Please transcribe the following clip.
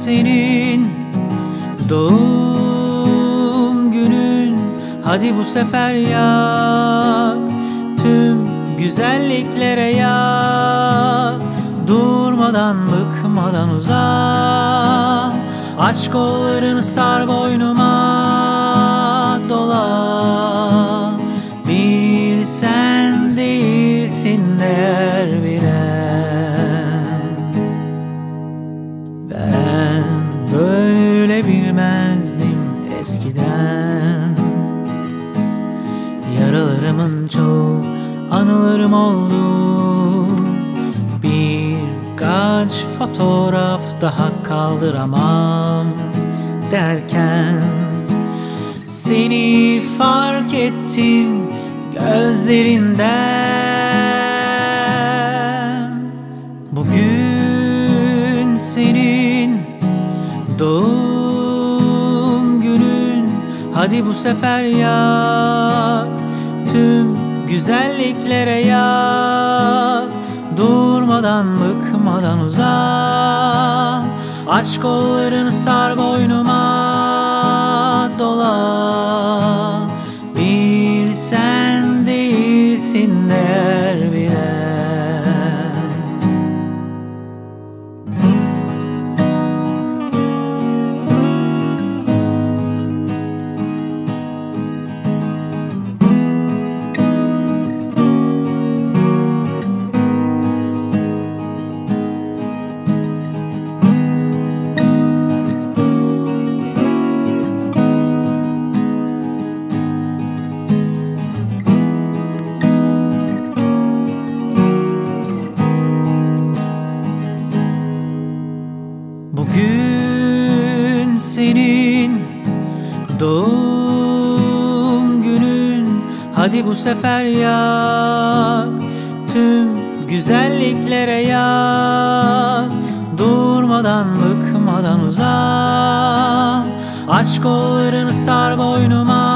senin doğum günün. Hadi bu sefer yak, tüm güzelliklere yak. Durmadan bıkmadan uzan, aç kollarını sar boynuma dola. Bir sen değilsin değer bilen. Ben böyle bilmezdim eskiden. Yaralarımın çoğu anılarım oldu. Birkaç fotoğraf daha kaldıramam derken seni fark ettim gözlerinden. Bugün senin doğum günün. Hadi bu sefer yak, tüm güzelliklere yak. Durmadan bıkmadan uzan, aç kollarını sar boynuma dola. Bir sen değilsin değer bilen. Bugün senin doğum günün. Hadi bu sefer yak, tüm güzelliklere yak. Durmadan bıkmadan uzan, aç kollarını sar boynuma